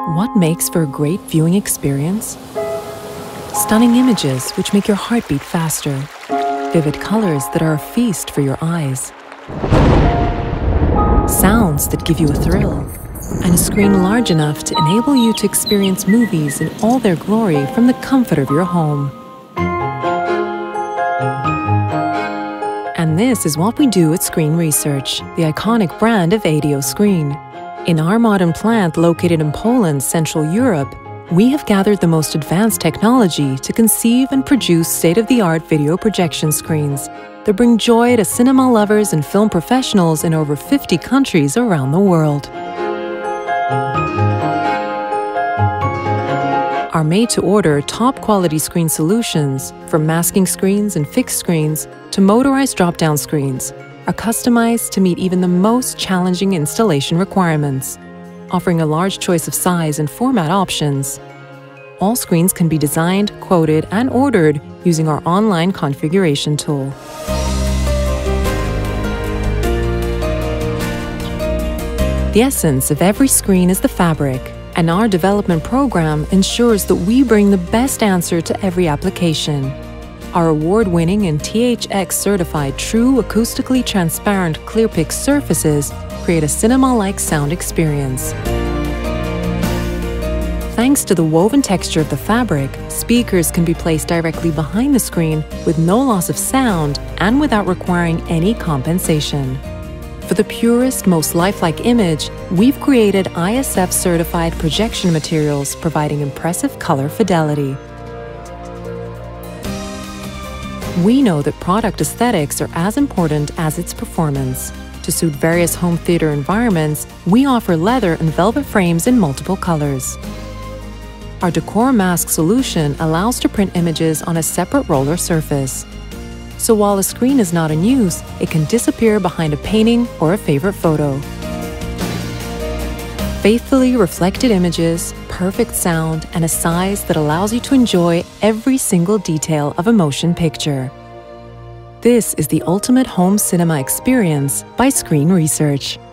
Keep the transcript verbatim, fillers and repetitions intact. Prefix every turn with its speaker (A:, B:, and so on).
A: What makes for a great viewing experience? Stunning images which make your heart beat faster. Vivid colors that are a feast for your eyes. Sounds that give you a thrill. And a screen large enough to enable you to experience movies in all their glory from the comfort of your home. And this is what we do at Screen Research, the iconic brand of ADIO Screen. In our modern plant located in Poland, Central Europe, we have gathered the most advanced technology to conceive and produce state-of-the-art video projection screens that bring joy to cinema lovers and film professionals in over fifty countries around the world. Our made-to-order, top-quality screen solutions, from masking screens and fixed screens to motorized drop-down screens, are customized to meet even the most challenging installation requirements, offering a large choice of size and format options. All screens can be designed, quoted, and ordered using our online configuration tool. The essence of every screen is the fabric, and our development program ensures that we bring the best answer to every application. Our award-winning and T H X-certified true acoustically transparent ClearPix surfaces create a cinema-like sound experience. Thanks to the woven texture of the fabric, speakers can be placed directly behind the screen with no loss of sound and without requiring any compensation. For the purest, most lifelike image, we've created I S F-certified projection materials providing impressive color fidelity. We know that product aesthetics are as important as its performance. To suit various home theater environments, we offer leather and velvet frames in multiple colors. Our Decor Mask solution allows to print images on a separate roller surface. So while a screen is not in use, it can disappear behind a painting or a favorite photo. Faithfully reflected images, perfect sound, and a size that allows you to enjoy every single detail of a motion picture. This is the ultimate home cinema experience by Screen Research.